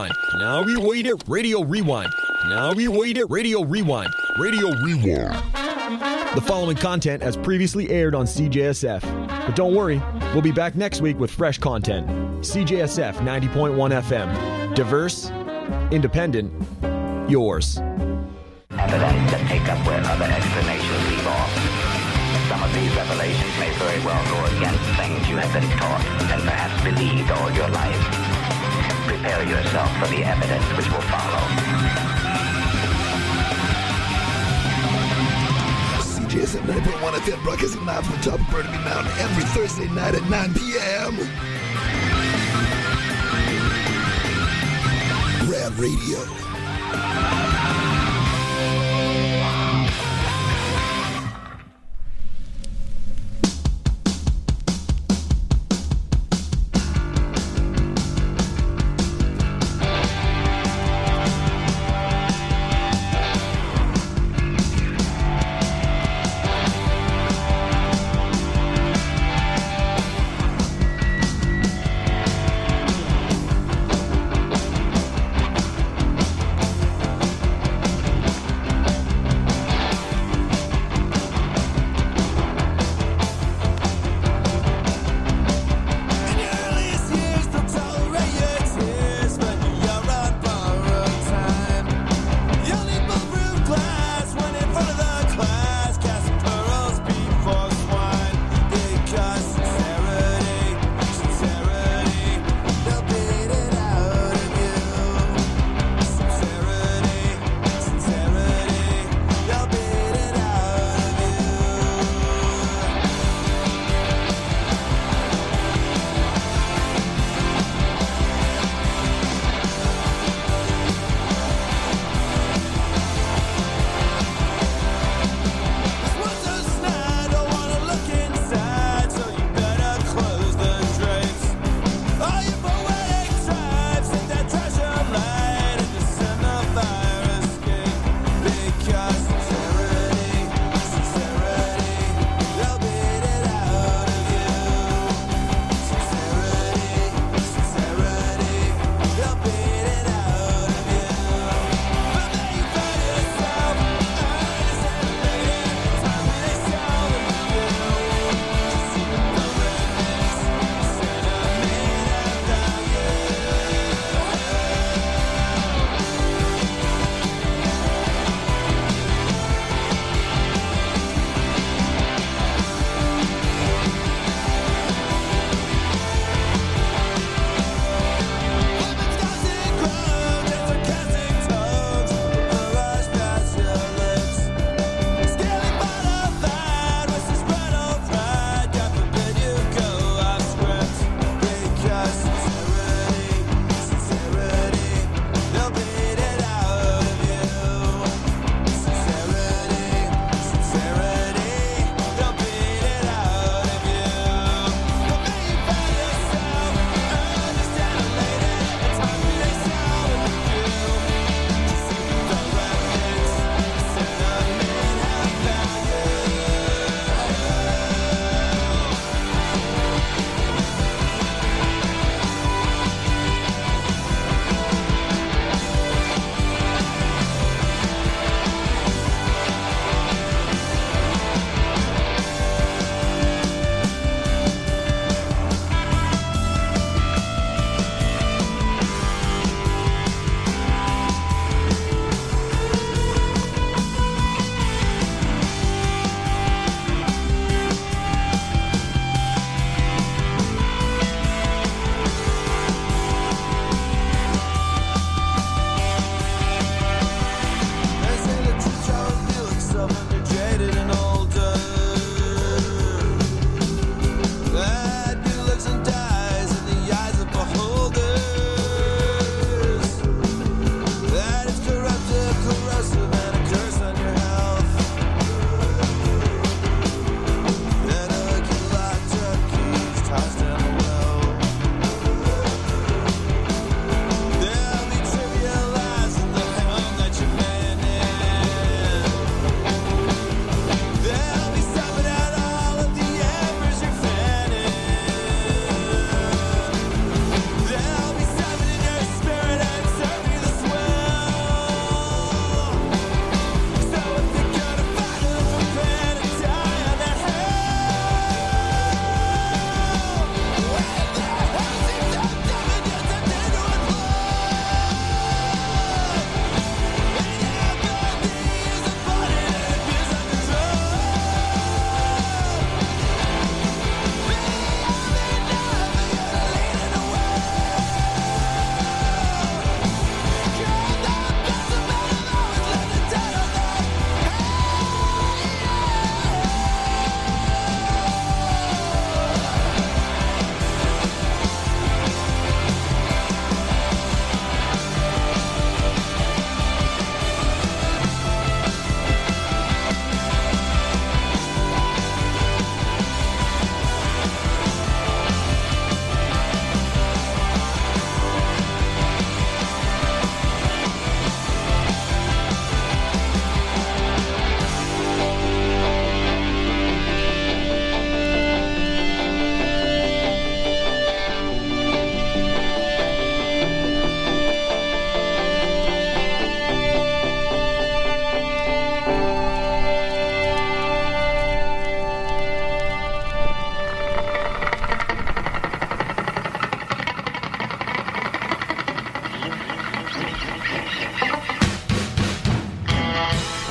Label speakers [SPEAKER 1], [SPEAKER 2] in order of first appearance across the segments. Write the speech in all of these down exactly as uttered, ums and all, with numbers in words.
[SPEAKER 1] Now we wait it, Radio Rewind. Now we wait it, Radio Rewind. Radio Rewind. The following content as previously aired on C J S F. But don't worry, we'll be back next week with fresh content. C J S F ninety point one F M. Diverse, independent, yours.
[SPEAKER 2] Evidence that take up where other explanations leave off. Some of these revelations may very well go against things you have been taught and perhaps believed all your life. Prepare yourself for the evidence which will follow.
[SPEAKER 3] C J S F ninety point one F M broadcasting live from the top of Burnaby Mountain every Thursday night at nine p.m. Rad Radio.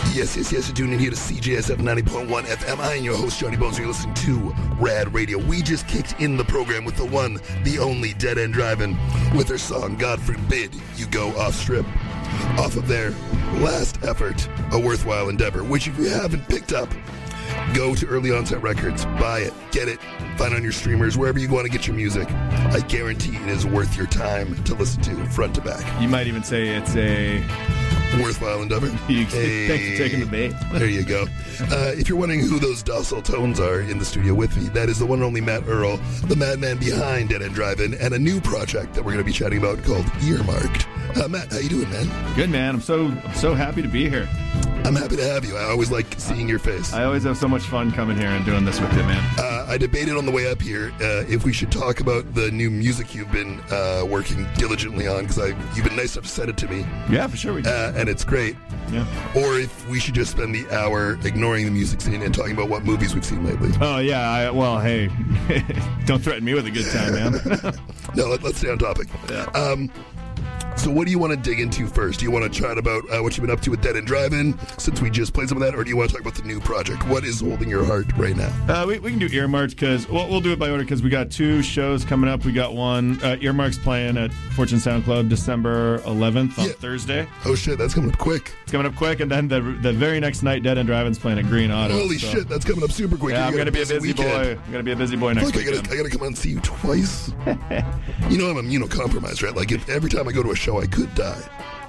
[SPEAKER 3] Yes, yes, yes, you're tuning in here to C J S F ninety point one F M. I am your host, Johnny Bones, and you're listening to Rad Radio. We just kicked in the program with the one, the only Dead End Driving, with their song, God Forbid You Go Off Strip, off of their last effort, A Worthwhile Endeavor, which if you haven't picked up, go to Early Onset Records, buy it, get it, find it on your streamers, wherever you want to get your music. I guarantee it is worth your time to listen to front to back.
[SPEAKER 4] You might even say it's a
[SPEAKER 3] worthwhile endeavor.
[SPEAKER 4] You,
[SPEAKER 3] hey,
[SPEAKER 4] thanks for taking the bait.
[SPEAKER 3] There you go. Uh, if you're wondering who those docile tones are in the studio with me, that is the one and only Matt Earl, the madman behind Dead End Drive-In, and a new project that we're going to be chatting about called Earmarked. Uh, Matt, how you doing, man?
[SPEAKER 4] Good, man. I'm so I'm so happy to be here.
[SPEAKER 3] I'm happy to have you. I always like seeing your face.
[SPEAKER 4] I always have so much fun coming here and doing this with you, man.
[SPEAKER 3] Uh, I debated on the way up here uh, if we should talk about the new music you've been uh, working diligently on, because you've been nice enough to send it to me.
[SPEAKER 4] Yeah, for sure we do.
[SPEAKER 3] Uh, and it's great.
[SPEAKER 4] Yeah.
[SPEAKER 3] Or if we should just spend the hour ignoring the music scene and talking about what movies we've seen lately.
[SPEAKER 4] Oh, yeah. I, well, hey, don't threaten me with a good time, man.
[SPEAKER 3] No, let, let's stay on topic.
[SPEAKER 4] Yeah.
[SPEAKER 3] Um, So what do you want to dig into first? Do you want to chat about uh, what you've been up to with Dead End Drive-In, since we just played some of that, or do you want to talk about the new project? What is holding your heart right now?
[SPEAKER 4] Uh, we, we can do Earmarks, because well, we'll do it by order, because we got two shows coming up. We got one, uh, Earmarks playing at Fortune Sound Club December eleventh on
[SPEAKER 3] Yeah.
[SPEAKER 4] Thursday.
[SPEAKER 3] Oh shit, that's coming up quick.
[SPEAKER 4] It's coming up quick, and then the the very next night, Dead End Drive-In's playing at Green Auto.
[SPEAKER 3] Holy
[SPEAKER 4] so.
[SPEAKER 3] shit, that's coming up super quick.
[SPEAKER 4] Yeah,
[SPEAKER 3] You
[SPEAKER 4] I'm
[SPEAKER 3] got
[SPEAKER 4] going to be a busy
[SPEAKER 3] weekend.
[SPEAKER 4] boy. I'm going to be a busy boy next
[SPEAKER 3] Fuck, I
[SPEAKER 4] weekend.
[SPEAKER 3] gotta, I gotta come out and see you twice. You know I'm immunocompromised, right? Like, if every time I go to a show, I could die.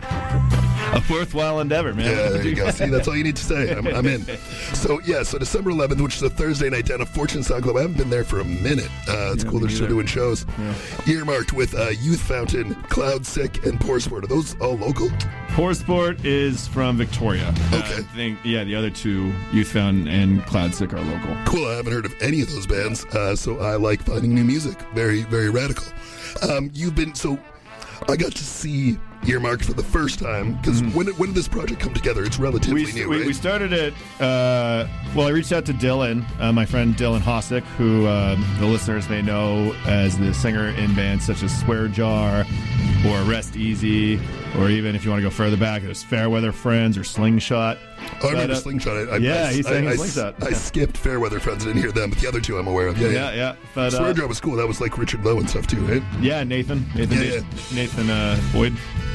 [SPEAKER 4] A worthwhile endeavor, man.
[SPEAKER 3] Yeah, there you go. See, that's all you need to say. I'm, I'm in. So, yeah, so December eleventh, which is a Thursday night down at Fortune Sound Club. I haven't been there for a minute. Uh, it's
[SPEAKER 4] Yeah,
[SPEAKER 3] cool
[SPEAKER 4] me
[SPEAKER 3] they're still
[SPEAKER 4] neither.
[SPEAKER 3] doing shows.
[SPEAKER 4] Yeah.
[SPEAKER 3] Earmarked with uh, Youth Fountain, Cloud Sick, and Poor Sport. Are those all local?
[SPEAKER 4] Poor Sport is from Victoria.
[SPEAKER 3] Okay.
[SPEAKER 4] Uh, I think, yeah, the other two, Youth Fountain and Cloud Sick, are local.
[SPEAKER 3] Cool. I haven't heard of any of those bands, uh, so I like finding new music. Very, very radical. Um, you've been, so I got to see Earmarked for the first time, because when, when did this project come together? It's relatively
[SPEAKER 4] We,
[SPEAKER 3] new,
[SPEAKER 4] we,
[SPEAKER 3] right?
[SPEAKER 4] we started it, uh, well, I reached out to Dylan, uh, my friend Dylan Hosick, who uh, the listeners may know as the singer in bands such as Swear Jar or Rest Easy, or even if you want to go further back, there's Fairweather Friends or Slingshot.
[SPEAKER 3] Oh, I remember
[SPEAKER 4] But, uh,
[SPEAKER 3] Slingshot. I, I,
[SPEAKER 4] yeah,
[SPEAKER 3] I,
[SPEAKER 4] he sang
[SPEAKER 3] I,
[SPEAKER 4] in
[SPEAKER 3] I,
[SPEAKER 4] Slingshot.
[SPEAKER 3] I
[SPEAKER 4] Yeah.
[SPEAKER 3] skipped Fairweather Friends. I didn't hear them, but the other two I'm aware of. Yeah, yeah.
[SPEAKER 4] Yeah, yeah. But,
[SPEAKER 3] Swear
[SPEAKER 4] uh,
[SPEAKER 3] Jar was cool. That was like Richard Lowe and stuff too, right?
[SPEAKER 4] Yeah, Nathan. Nathan,
[SPEAKER 3] Yeah, yeah.
[SPEAKER 4] Nathan uh, Boyd.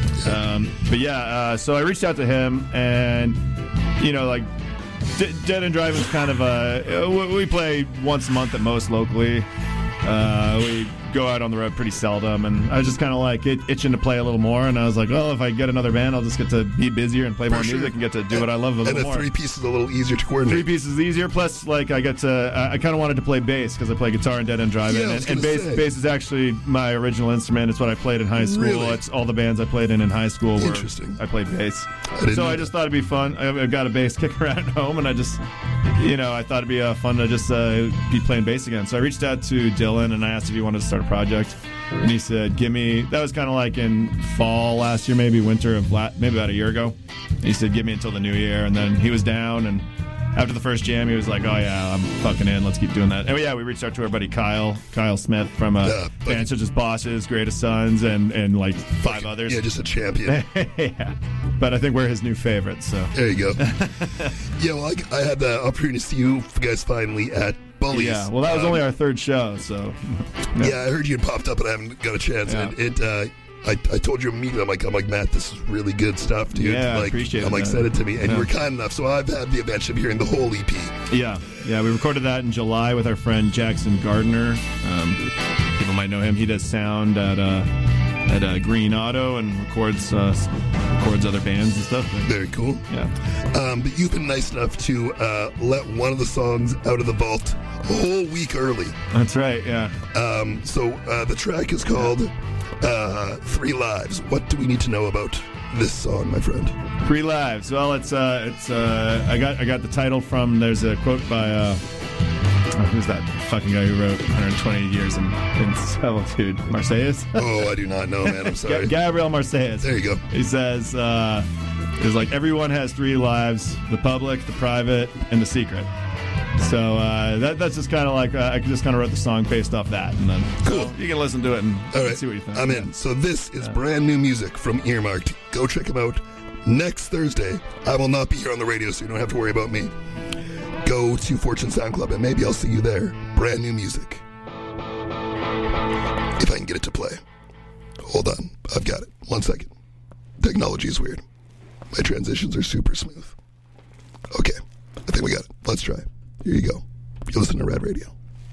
[SPEAKER 4] Um, but yeah, uh, so I reached out to him, and, you know, like, D- Dead End Drive is kind of a. Uh, we play once a month at most locally. Uh, we go out on the road pretty seldom, and I was just kind of like it, itching to play a little more. And I was like, well, if I get another band, I'll just get to be busier and play more
[SPEAKER 3] For sure.
[SPEAKER 4] music and get to do what I love a
[SPEAKER 3] And
[SPEAKER 4] little
[SPEAKER 3] a
[SPEAKER 4] more.
[SPEAKER 3] three piece is a little easier to
[SPEAKER 4] Three
[SPEAKER 3] coordinate.
[SPEAKER 4] pieces is easier. Plus, like I get to, I, I kind of wanted to play bass because I play guitar in Dead End Drive-In,
[SPEAKER 3] Yeah, I was
[SPEAKER 4] and, and
[SPEAKER 3] gonna
[SPEAKER 4] bass,
[SPEAKER 3] say.
[SPEAKER 4] bass is actually my original instrument. It's what I played in high school.
[SPEAKER 3] Really?
[SPEAKER 4] It's all the bands I played in in high school. Where
[SPEAKER 3] Interesting.
[SPEAKER 4] I played bass.
[SPEAKER 3] didn't
[SPEAKER 4] so
[SPEAKER 3] know
[SPEAKER 4] I just thought it'd be fun. I, I've got a bass kicker around at home, and I just, you know, I thought it'd be uh, fun to just uh, be playing bass again. So I reached out to Dylan and I asked if he wanted to start a project. And he said, give me, that was kind of like in fall last year, maybe winter of, la- maybe about a year ago. And he said, give me until the new year. And then he was down, and after the first jam, he was like, oh yeah, I'm fucking in, let's keep doing that. And yeah, we reached out to our buddy Kyle, Kyle Smith from uh,
[SPEAKER 3] Yeah, but-
[SPEAKER 4] bands such as Bosses, Greatest Sons, and, and like five others.
[SPEAKER 3] Yeah, just a champion.
[SPEAKER 4] Yeah. But I think we're his new favorites, so.
[SPEAKER 3] There you go. Yeah, well, I, I had the opportunity to see you guys finally at Bullies.
[SPEAKER 4] Yeah, well, that was
[SPEAKER 3] Um,
[SPEAKER 4] only our third show, so.
[SPEAKER 3] Yeah, I heard you had popped up, and I haven't got a chance.
[SPEAKER 4] Yeah.
[SPEAKER 3] And it, uh, I, I told you immediately. I'm like, I'm like, Matt, this is really good stuff, dude.
[SPEAKER 4] Yeah, I
[SPEAKER 3] like,
[SPEAKER 4] appreciate
[SPEAKER 3] I'm
[SPEAKER 4] it,
[SPEAKER 3] like,
[SPEAKER 4] man.
[SPEAKER 3] send it to me, and
[SPEAKER 4] Yeah.
[SPEAKER 3] you were kind enough. So I've had the advantage of hearing the whole E P.
[SPEAKER 4] Yeah, yeah, we recorded that in July with our friend Jackson Gardner. Um, people might know him. He does sound at uh, at uh, Green Auto and records uh, records other bands and stuff.
[SPEAKER 3] Very cool.
[SPEAKER 4] Yeah,
[SPEAKER 3] Um, but you've been nice enough to uh, let one of the songs out of the vault a whole week early.
[SPEAKER 4] that's right. Yeah.
[SPEAKER 3] Um, so uh, the track is called uh, Three Lives. What do we need to know about this song, my friend?
[SPEAKER 4] Three Lives. Well, it's uh, it's uh, I got I got the title from. There's a quote by uh, oh, who's that fucking guy who wrote one hundred twenty years in, in Solitude? Marseilles.
[SPEAKER 3] Oh, I do not know, man. I'm sorry.
[SPEAKER 4] Gabriel Marseilles.
[SPEAKER 3] There you go.
[SPEAKER 4] He says, uh, "It's like everyone has three lives: the public, the private, and the secret." So uh, that that's just kind of like uh, I just kind of wrote the song based off that, and then
[SPEAKER 3] Cool.
[SPEAKER 4] so you can listen to it and
[SPEAKER 3] All right,
[SPEAKER 4] see what you think.
[SPEAKER 3] I'm in. So this is brand new music from Earmarked. Go check them out. next Thursday, I will not be here on the radio, so you don't have to worry about me. Go to Fortune Sound Club, and maybe I'll see you there. Brand new music. If I can get it to play. Hold on. I've got it. One second. Technology is weird. My transitions are super smooth. Okay. I think we got it. Let's try. Here you go. You're listening to Rad Radio.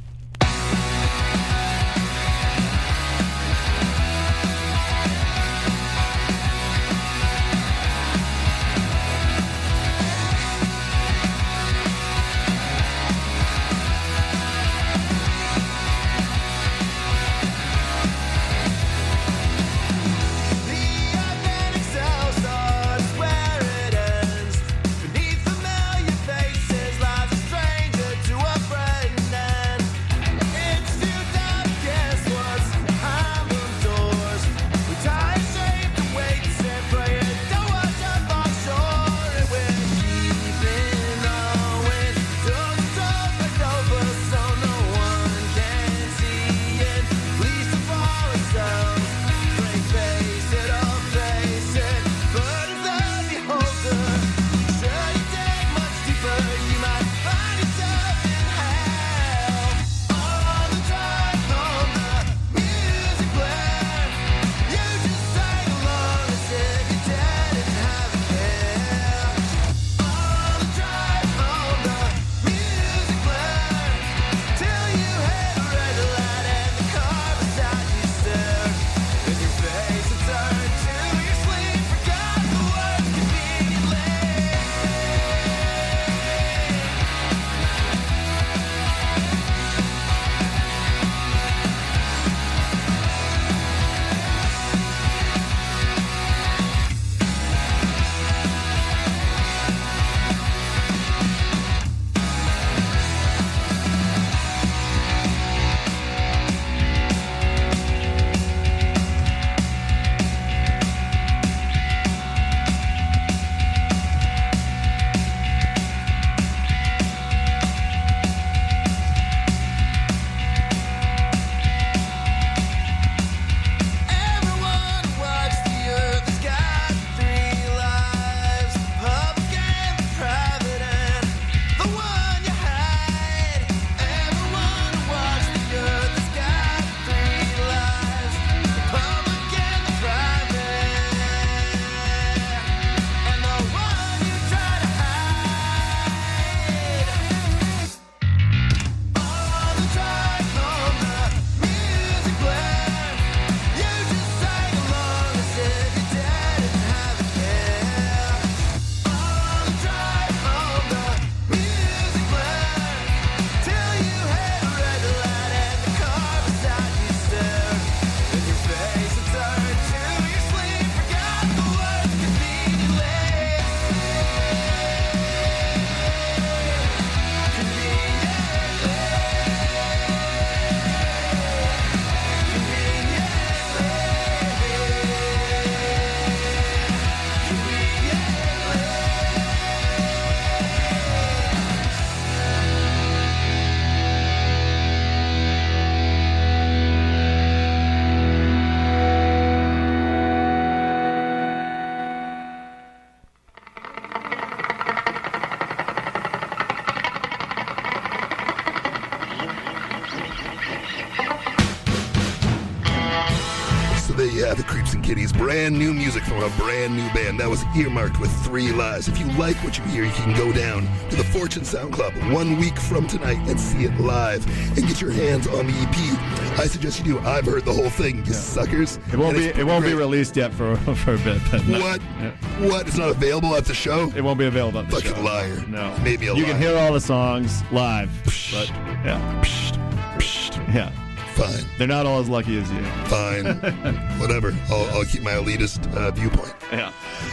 [SPEAKER 3] Yeah, the Creeps and Kitties, brand new music from a brand new band. That was Earmarked with Three Lies. If you like what you hear, you can go down to the Fortune Sound Club one week from tonight and see it live and get your hands on the E P. I suggest you do. I've heard the whole thing, you yeah. suckers.
[SPEAKER 4] It won't be it won't great. be released yet for for a bit. But no.
[SPEAKER 3] What?
[SPEAKER 4] Yeah.
[SPEAKER 3] What? It's not available at the show?
[SPEAKER 4] It won't be available at the
[SPEAKER 3] Fucking
[SPEAKER 4] show.
[SPEAKER 3] Fucking liar.
[SPEAKER 4] No.
[SPEAKER 3] Maybe a
[SPEAKER 4] You
[SPEAKER 3] liar.
[SPEAKER 4] can hear all the songs live, but yeah.
[SPEAKER 3] Psst, psst.
[SPEAKER 4] Yeah.
[SPEAKER 3] Fine.
[SPEAKER 4] They're not all as lucky as you.
[SPEAKER 3] Fine. Whatever. I'll, I'll keep my elitist uh, viewpoint.
[SPEAKER 4] Yeah.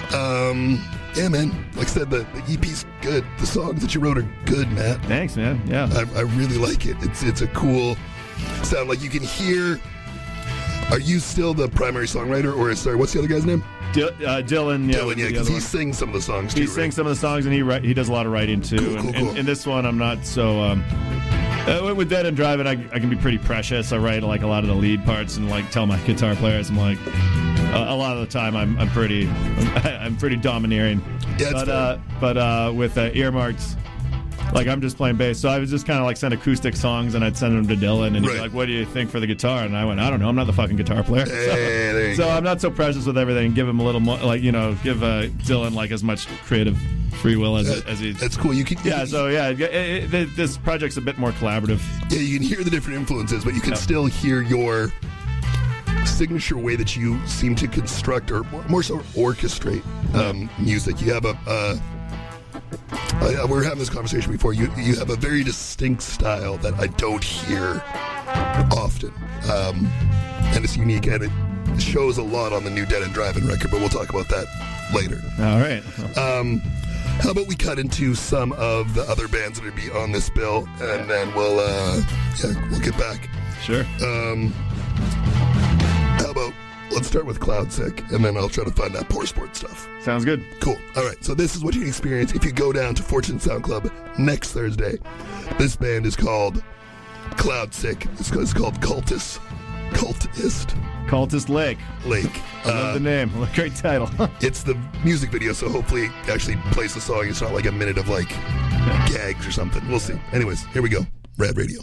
[SPEAKER 3] Um. Yeah, man. Like I said, the, the E P's good. The songs that you wrote are good, Matt.
[SPEAKER 4] Thanks, man. Yeah.
[SPEAKER 3] I, I really like it. It's it's a cool sound. Like you can hear. Are you still the primary songwriter, or sorry, what's the other guy's name?
[SPEAKER 4] D- uh, Dylan. Yeah,
[SPEAKER 3] Dylan. Yeah, because he sings some of the songs too.
[SPEAKER 4] He
[SPEAKER 3] right?
[SPEAKER 4] sings some of the songs, and he write, he does a lot of writing too.
[SPEAKER 3] Cool, cool,
[SPEAKER 4] and,
[SPEAKER 3] cool.
[SPEAKER 4] and, and this one, I'm not so. Um, Uh, with Dead and Driving, I, I can be pretty precious. I write like a lot of the lead parts and like tell my guitar players, I'm like, a, a lot of the time I'm I'm pretty I'm pretty domineering.
[SPEAKER 3] Yeah,
[SPEAKER 4] but uh, but uh, with uh, earmarked, like I'm just playing bass. So I was just kind of like send acoustic songs, and I'd send them to Dylan, and he'd
[SPEAKER 3] Right.
[SPEAKER 4] be like, "What do you think for the guitar?" And I went, "I don't know. I'm not the fucking guitar player."
[SPEAKER 3] Hey, there you
[SPEAKER 4] so so
[SPEAKER 3] go.
[SPEAKER 4] I'm not so precious with everything. Give him a little more, like you know, give uh, Dylan like as much creative free will as
[SPEAKER 3] That-
[SPEAKER 4] as he.
[SPEAKER 3] that's cool. You can
[SPEAKER 4] Yeah. So yeah, it, it, it, this project's a bit more collaborative.
[SPEAKER 3] yeah, you can hear the different influences, but you can
[SPEAKER 4] Yeah.
[SPEAKER 3] still hear your signature way that you seem to construct or more, more so orchestrate um, music. You have a. Uh, I, we were having this conversation before. You you have a very distinct style that I don't hear often, um, and it's unique, and it shows a lot on the new Dead and Driving record. But we'll talk about that later.
[SPEAKER 4] All right.
[SPEAKER 3] Um, how about we cut into some of the other bands that would be on this bill, and then we'll uh, yeah we'll get back.
[SPEAKER 4] Sure.
[SPEAKER 3] Um, how about let's start with Cloud Sick, and then I'll try to find that Poor Sport stuff.
[SPEAKER 4] Sounds good.
[SPEAKER 3] Cool. All right. So this is what you can experience if you go down to Fortune Sound Club next Thursday. This band is called Cloud Sick. It's, it's called Cultist. Cultist
[SPEAKER 4] Cultist Lake.
[SPEAKER 3] Lake.
[SPEAKER 4] I love
[SPEAKER 3] Uh,
[SPEAKER 4] the name. Great title.
[SPEAKER 3] it's the music video, so hopefully it actually plays the song. It's not like a minute of like gags or something. We'll see. Anyways, here we go. Rad Radio.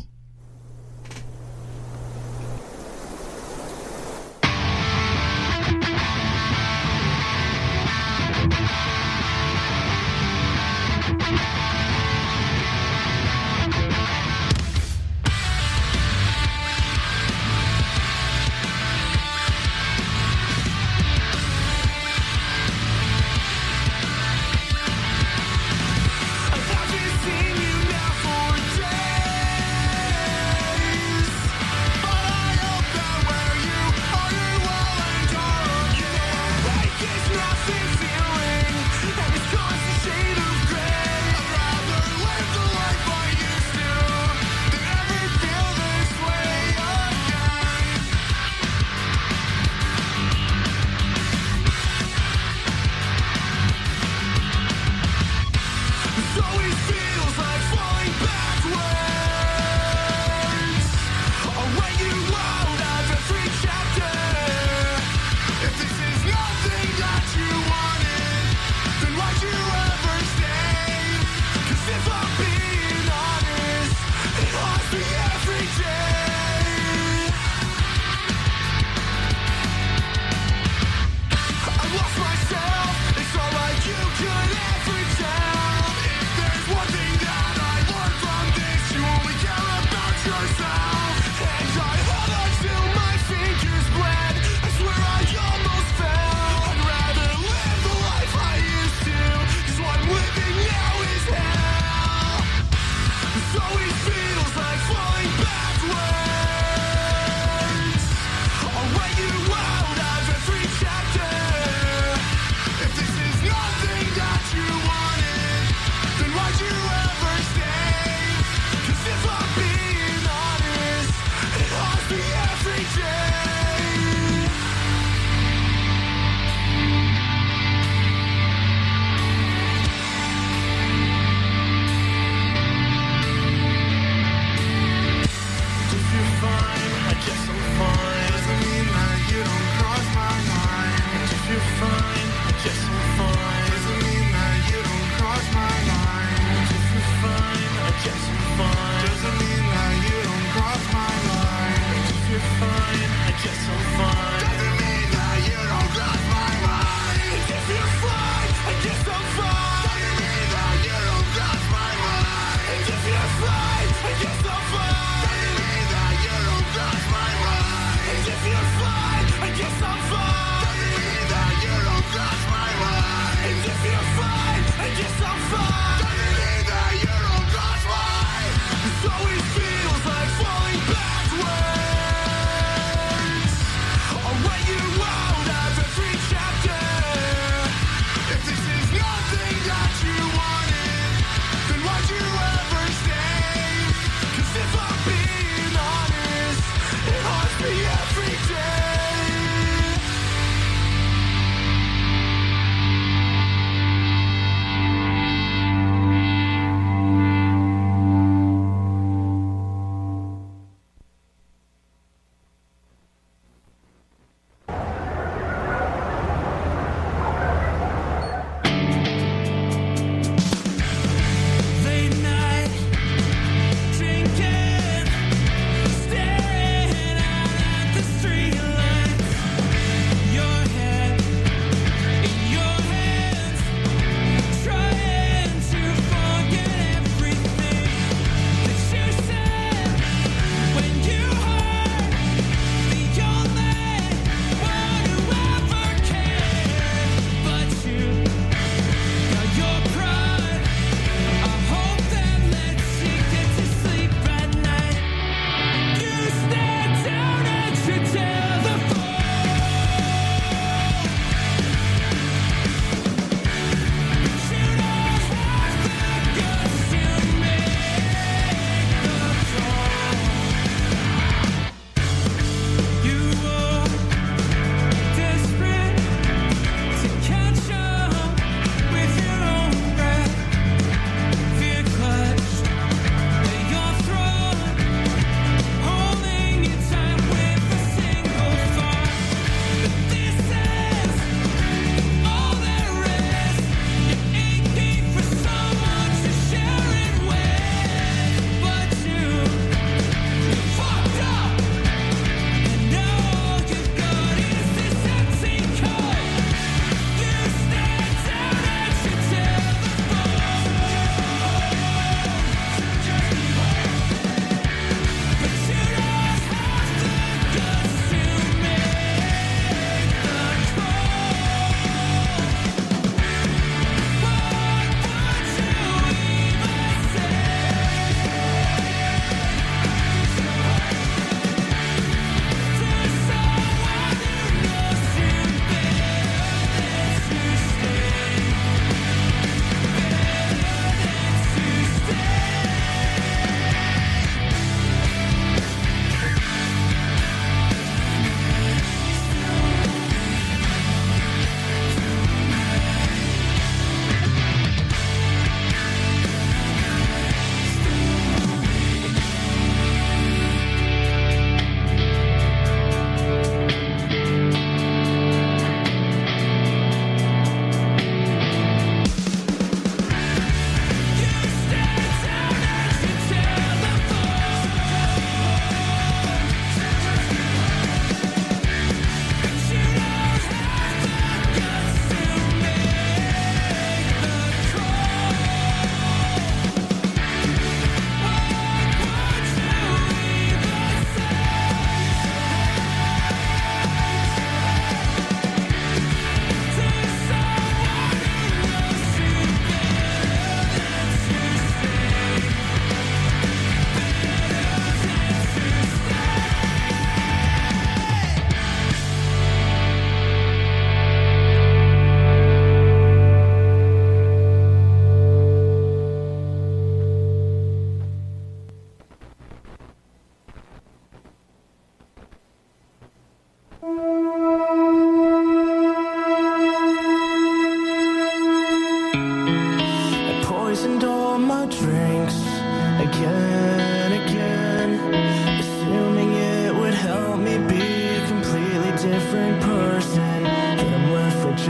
[SPEAKER 5] I've been seeing you now for a day.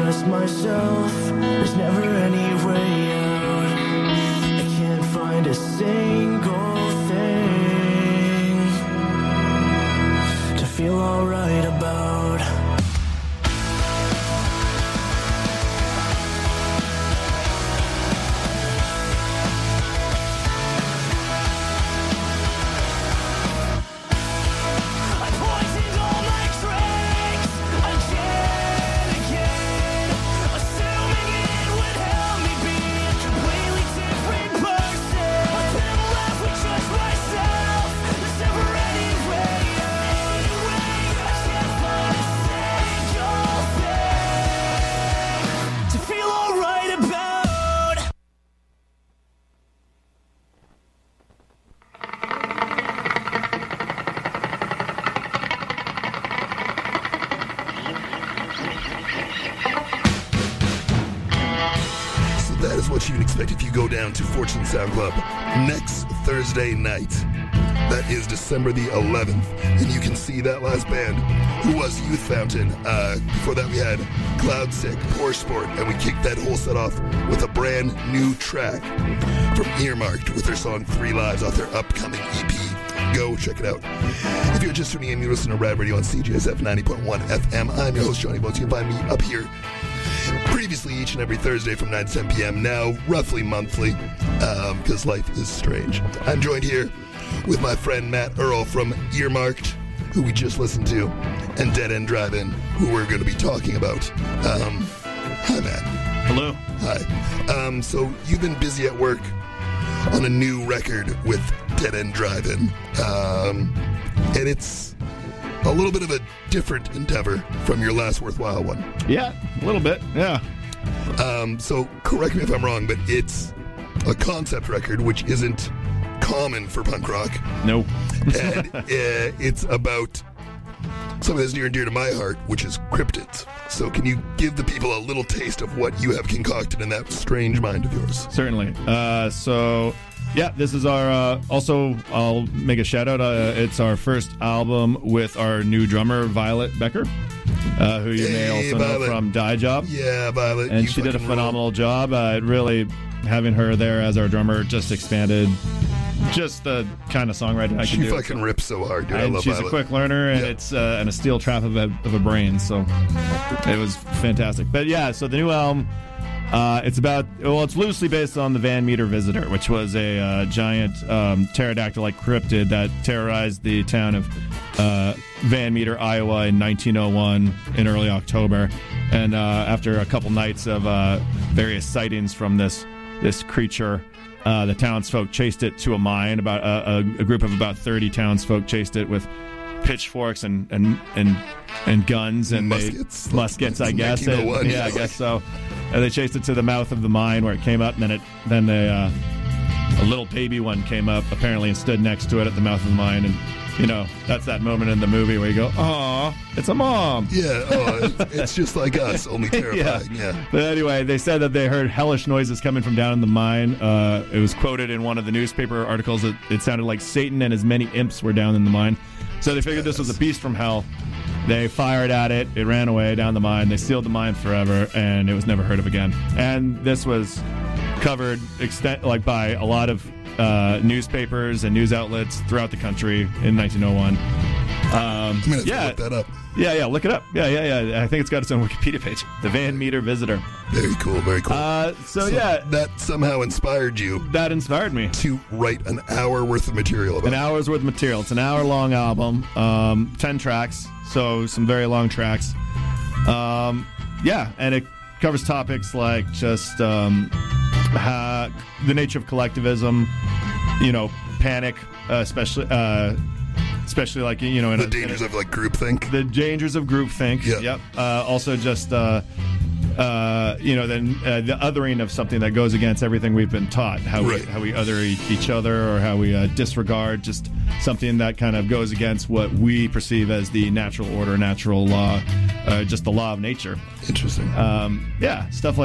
[SPEAKER 5] trust myself. There's never any way out. I can't find a single thing to feel alright about.
[SPEAKER 3] What you'd expect if you go down to Fortune Sound Club next Thursday night. That is December the eleventh, and you can see that last band, who was Youth Fountain. Uh, before that, we had Cloud Sick, Poor Sport, and we kicked that whole set off with a brand new track from Earmarked with their song Three Lives off their upcoming E P. Go check it out. If you're just tuning in, you listen to Rad Radio on C J S F ninety point one F M. I'm your host, Johnny Bones. You can find me up here previously each and every Thursday from nine to ten p.m., now roughly monthly, because um, life is strange. I'm joined here with my friend Matt Earl from Earmarked, who we just listened to, and Dead End Drive-In, who we're going to be talking about. Um, hi, Matt.
[SPEAKER 4] Hello.
[SPEAKER 3] Hi. Um, so you've been busy at work on a new record with Dead End Drive-In, um, and it's a little bit of a different endeavor from your last worthwhile one.
[SPEAKER 4] Yeah, a little bit, yeah.
[SPEAKER 3] Um, so correct me if I'm wrong, but it's a concept record, which isn't common for punk rock.
[SPEAKER 4] No.
[SPEAKER 3] And uh, it's about something that's near and dear to my heart, which is cryptids. So can you give the people a little taste of what you have concocted in that strange mind of yours?
[SPEAKER 4] Certainly. Uh, so... Yeah, this is our, uh, also, I'll make a shout out, uh, it's our first album with our new drummer, Violet Becker, uh, who you
[SPEAKER 3] hey,
[SPEAKER 4] may also
[SPEAKER 3] Violet.
[SPEAKER 4] know from Die Job.
[SPEAKER 3] Yeah, Violet.
[SPEAKER 4] And she did a phenomenal roll. job. Uh, it really, having her there as our drummer just expanded just the kind of songwriting I
[SPEAKER 3] she
[SPEAKER 4] can do.
[SPEAKER 3] She fucking rips so hard, dude.
[SPEAKER 4] And
[SPEAKER 3] I love
[SPEAKER 4] she's
[SPEAKER 3] Violet.
[SPEAKER 4] a quick learner, and
[SPEAKER 3] yeah.
[SPEAKER 4] it's uh, and a steel trap of a, of a brain, so it was fantastic. But yeah, so the new album... Uh, it's about, well, it's loosely based on the Van Meter Visitor, which was a uh, giant um, pterodactyl-like cryptid that terrorized the town of uh, Van Meter, Iowa in nineteen oh one in early October. And uh, after a couple nights of uh, various sightings from this this creature, uh, the townsfolk chased it to a mine. About uh, a, a group of about thirty townsfolk chased it with pitchforks and and and, and guns and
[SPEAKER 3] muskets,
[SPEAKER 4] they, muskets, I guess. And, yeah, yeah, I guess so. And they chased it to the mouth of the mine where it came up, and then it then they, uh, a little baby one came up apparently and stood next to it at the mouth of the mine, and you know that's that moment in the movie where you go, "Aw, it's a mom."
[SPEAKER 3] Yeah, oh, it's just like us, only terrifying. yeah. yeah.
[SPEAKER 4] But anyway, they said that they heard hellish noises coming from down in the mine. Uh, it was quoted in one of the newspaper articles that it sounded like Satan and his many imps were down in the mine. So they figured this was a beast from hell. They fired at it. It ran away down the mine. They sealed the mine forever, and it was never heard of again. And this was covered extent like by a lot of uh, newspapers and news outlets throughout the country in nineteen oh one. Um,
[SPEAKER 3] I'm gonna have
[SPEAKER 4] yeah,
[SPEAKER 3] to look that up.
[SPEAKER 4] Yeah, yeah, look it up. Yeah, yeah, yeah. I think it's got its own Wikipedia page. The Van Meter Visitor.
[SPEAKER 3] Very cool, very cool.
[SPEAKER 4] Uh, so, so yeah,
[SPEAKER 3] that somehow inspired you.
[SPEAKER 4] That inspired me
[SPEAKER 3] to write an hour worth of material about
[SPEAKER 4] an hour's worth of material. It's an hour-long album, um, ten tracks, so some very long tracks. Um, yeah, and it covers topics like just um, how, the nature of collectivism, you know, panic, uh, especially. Uh, Especially like, you know, in
[SPEAKER 3] the
[SPEAKER 4] a,
[SPEAKER 3] dangers
[SPEAKER 4] in a,
[SPEAKER 3] of like groupthink.
[SPEAKER 4] The dangers of groupthink.
[SPEAKER 3] Yeah.
[SPEAKER 4] Yep. Uh, also, just uh, uh, you know, then uh, the othering of something that goes against everything we've been taught. How
[SPEAKER 3] right.
[SPEAKER 4] we how we other each other, or how we uh, disregard just something that kind of goes against what we perceive as the natural order, natural law, uh, just the law of nature.
[SPEAKER 3] Interesting.
[SPEAKER 4] Um, yeah, stuff like.